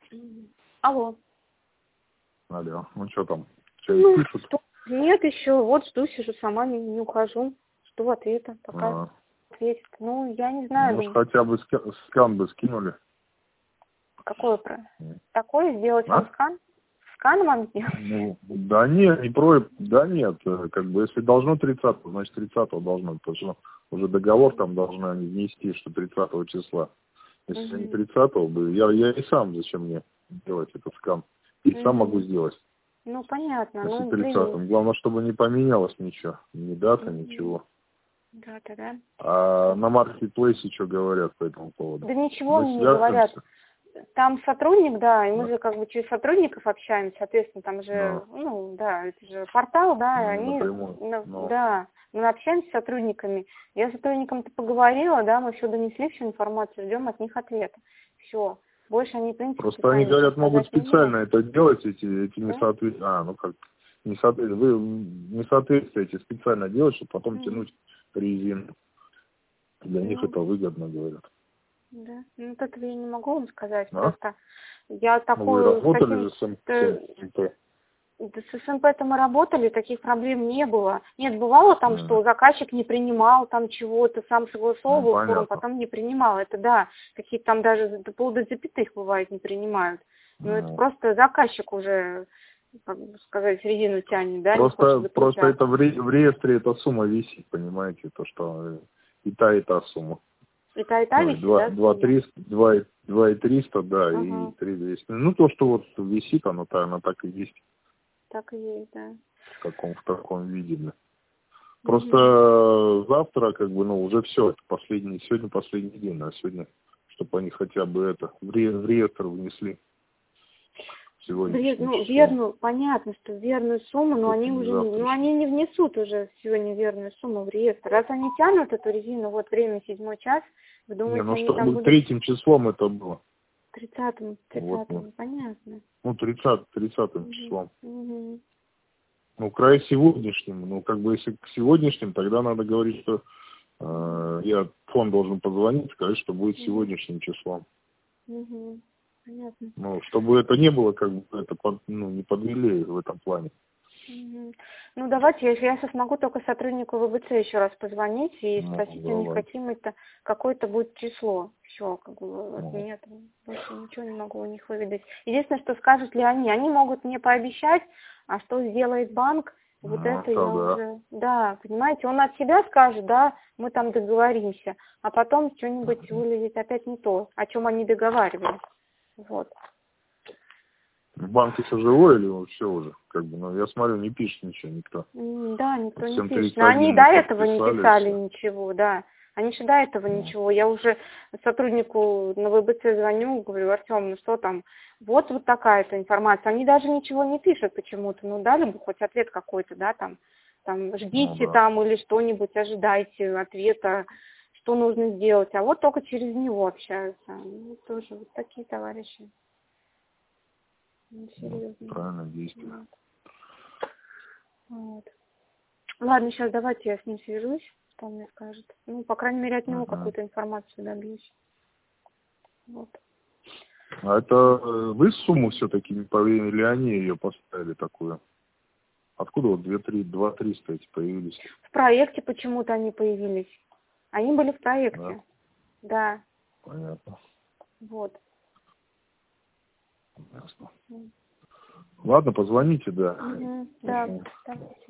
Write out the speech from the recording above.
Алло. Алло, ну что там? Ну, Пишут? что? Нет, еще. Вот жду, сижу сама, не ухожу. Жду ответа, пока ответит. Ну, я не знаю. Может, хотя бы скан бы скинули. Какое про? Такое сделать вам скан? Скан вам сделать? Ну, да нет, не про... Да нет, как бы если должно 30-го, значит 30-го должно. Потому что уже договор там должны они внести, что 30-го числа. Если не 30-го бы, я и сам, зачем мне делать этот скан? И сам могу сделать. Ну, понятно. Если Ну, 30-м. Главное, чтобы не поменялось ничего. Ни дата, ничего. Дата, да? А на маркетплейсе что говорят по этому поводу? Да ничего мне не говорят. Там сотрудник, да, и мы же как бы через сотрудников общаемся, соответственно, там же, ну, да, это же портал, да, и они, да, мы общаемся с сотрудниками. Я с сотрудником-то поговорила, да, мы все донесли, всю информацию, ждем от них ответа. Все. Больше они, в принципе, просто они говорят, могут специально это делать, эти несоответствия. Вы несоответствуете специально делать, чтобы потом тянуть резину. Для них это выгодно, говорят. Да, ну вот этого я не могу вам сказать, просто я такую... Вы работали же с СМП? С СМП-то мы работали, таких проблем не было. Нет, бывало там, что заказчик не принимал там чего-то, сам согласовывал форму, потом не принимал. Это да, какие-то там даже вплоть до запятых бывает не принимают. Но это просто заказчик уже, как бы сказать, резину тянет, да? Просто это в реестре эта сумма висит, понимаете, то, что и та сумма. И та висит, да? 2,300, да, и 3,200. Ну, то, что вот висит, она так и есть. Так и есть, да. В таком виде, да. Просто завтра, как бы, ну, уже все, сегодня последний день, а сегодня, чтобы они хотя бы это в реестр внесли. Верную, понятно, что верную сумму, но они уже, они не внесут уже сегодня верную сумму в реестр. Раз они тянут эту резину, вот время 7 час, вы думаете, они там будут... 3 числом это было. 30-м, понятно. Ну, 30-м числом. Ну, край сегодняшним. Ну, как бы, если к сегодняшним, тогда надо говорить, что фонд должен позвонить, сказать, что будет сегодняшним числом. Понятно. Ну, чтобы это не было, как бы, это не подвели в этом плане. Ну, давайте, если я сейчас могу только сотруднику ВБЦ еще раз позвонить и спросить у них, какое-то будет число. Все, как бы, от меня больше ничего не могу у них выведать. Единственное, что скажут ли они могут мне пообещать, а что сделает банк, вот это я уже... Да, понимаете, он от себя скажет, да, мы там договоримся, а потом что-нибудь вылезет опять не то, о чем они договаривались. Вот. В банке все живое или все уже? Как бы, ну, я смотрю, не пишет ничего никто. Да, никто не пишет. Но они до этого не писали ничего, да. Они же до этого ничего. Я уже сотруднику на ВБЦ звоню, говорю, Артем, ну что там? Вот такая-то информация. Они даже ничего не пишут почему-то. Ну, дали бы хоть ответ какой-то, да, там ждите там или что-нибудь, ожидайте ответа, что нужно сделать. А вот только через него общаются. Ну, тоже вот такие товарищи. Серьезно. Правильно действие. Вот. Ладно, сейчас давайте я с ним свяжусь, что он мне скажет. Ну, по крайней мере, от него какую-то информацию добьюсь. Вот. А это вы сумму все-таки не повели, или они ее поставили такую? Откуда вот 2-300 эти появились? В проекте почему-то они появились. Они были в проекте. Да. Понятно. Вот. Ясно. Ладно, позвоните, да. Да.